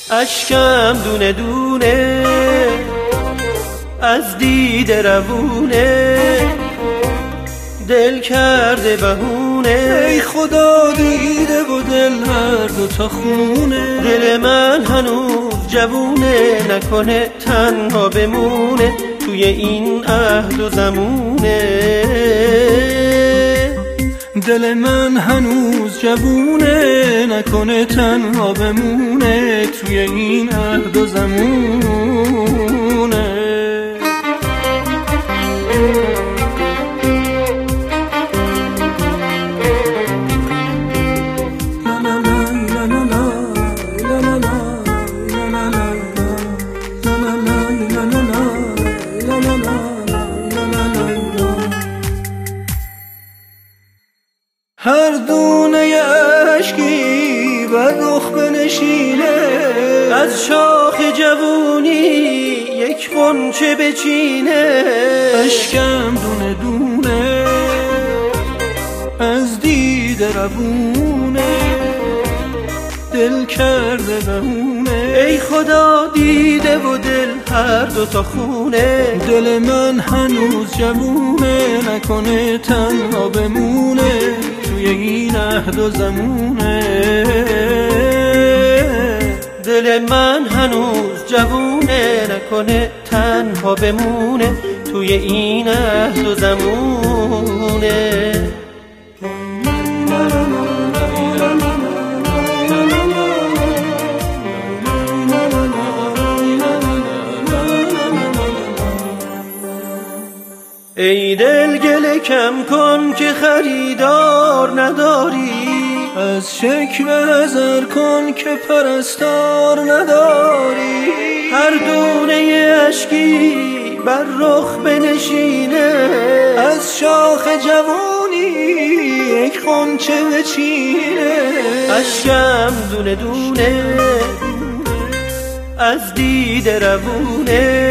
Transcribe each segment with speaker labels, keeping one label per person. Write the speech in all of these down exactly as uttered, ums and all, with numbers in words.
Speaker 1: اشکم دونه دونه از دیده روونه، دل کرده بهونه.
Speaker 2: ای خدا دیده و دل هر دو تا خونه،
Speaker 1: دل من هنوز جوونه، نکنه تنها بمونه توی این عهد و زمونه.
Speaker 2: دل من هنوز جوونه، نکنه تنها بمونه توی این عهد و زمونه. هر دونه اشکی بر رخ بنشینه،
Speaker 1: از شاخ جوونی یک غنچه بچینه.
Speaker 2: اشکم دونه دونه از دیده روونه، دل کرده بهونه.
Speaker 1: ای خدا دیده و دل هر دو تا خونه،
Speaker 2: دل من هنوز جوونه، نکنه تنها بمونه توی این عهد و زمونه.
Speaker 1: دل من هنوز جوونه، نکنه تنها بمونه توی این عهد و زمونه. ای دل گله کم کن که خریدار نداری،
Speaker 2: از شکوه حذر کن که پرستار نداری.
Speaker 1: هر دونه اشکی بر رخ بنشینه،
Speaker 2: از شاخ جوانی یک غنچه بچینه.
Speaker 1: اشکم دونه دونه از دیده روونه،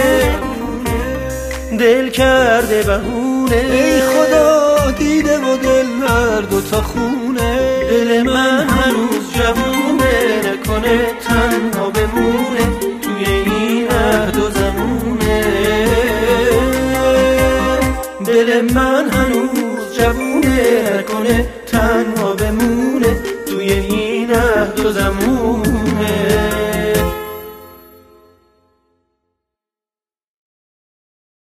Speaker 1: دل کرده بهونه.
Speaker 2: ای خدا دیده و دل هر دو تا خونه،
Speaker 1: دل من هنوز جوونه، نکنه تنها بمونه توی این عهد و زمونه. دل من هنوز جوونه، نکنه تنها بمونه توی این عهد و زمونه.